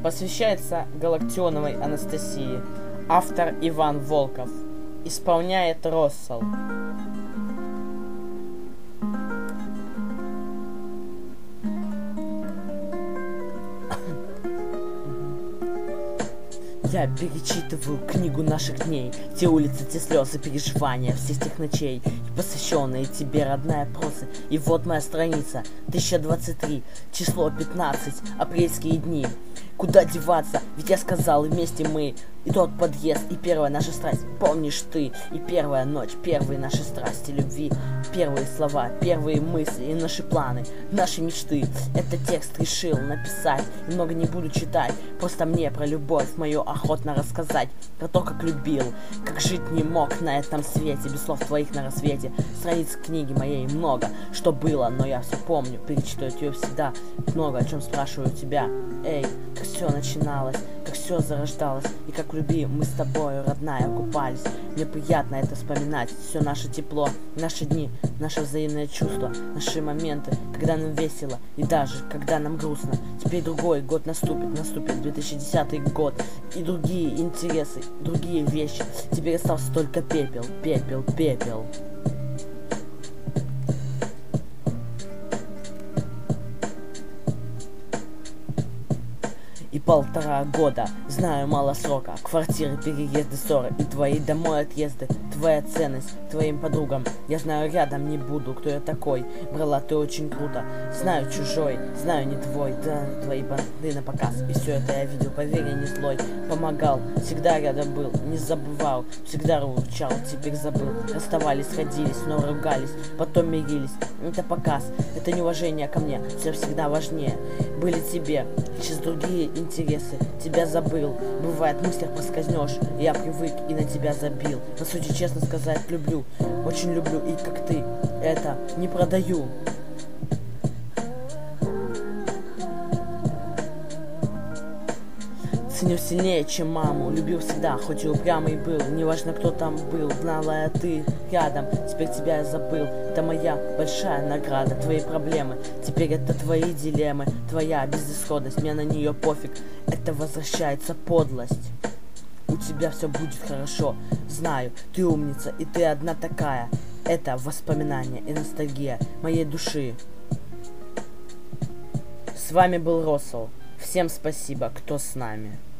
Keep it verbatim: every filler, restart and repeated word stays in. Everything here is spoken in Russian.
Посвящается Галактионовой Анастасии. Автор Иван Волков. Исполняет Россол. Я перечитываю книгу наших дней, те улицы, те слезы, переживания всех тех ночей, посвященные тебе, родная, просы. И вот моя страница, тысяча двадцать три, число пятнадцать, апрельские дни. Куда деваться, ведь я сказал, вместе мы. И тот подъезд, и первая наша страсть, помнишь ты. И первая ночь, первые наши страсти любви, первые слова, первые мысли и наши планы, наши мечты. Этот текст решил написать, и много не буду читать, просто мне про любовь мою охотно рассказать. Про то, как любил, как жить не мог на этом свете, без слов твоих на рассвете. Страниц книги моей много, что было, но я все помню, перечитывать ее всегда. Много о чем спрашиваю тебя, эй, как все начиналось, как все зарождалось, и как в любви мы с тобою, родная, купались. Мне приятно это вспоминать, все наше тепло, наши дни, наше взаимное чувство, наши моменты, когда нам весело и даже когда нам грустно. Теперь другой год наступит, наступит две тысячи десятый год, и другие интересы, другие вещи. Теперь остался только пепел, пепел, пепел. И полтора года, знаю, мало срока, квартиры, переезды, ссоры и твои домой отъезды, твоя ценность твоим подругам. Я знаю, рядом не буду, кто я такой, брала ты очень круто. Знаю, чужой, знаю, не твой, да, твои банды на показ. И все это я видел, поверь, я не злой, помогал, всегда рядом был, не забывал, всегда ручал, теперь забыл. Расставались, сходились, но ругались, потом мирились. Это показ, это неуважение ко мне, все всегда важнее. Были тебе, через другие интересы, тебя забыл. Бывает, в мыслях проскользнешь, я привык и на тебя забил. На сути, честно сказать, люблю, очень люблю, и как ты, это не продаю. Ценю сильнее, чем маму, любил всегда, хоть и упрямый был. Неважно, кто там был, знала я ты рядом. Теперь тебя я забыл, это моя большая награда. Твои проблемы, теперь это твои дилеммы. Твоя безысходность, мне на нее пофиг. Это возвращается подлость. У тебя все будет хорошо, знаю, ты умница, и ты одна такая. Это воспоминания и ностальгия моей души. С вами был Россол. Всем спасибо, кто с нами.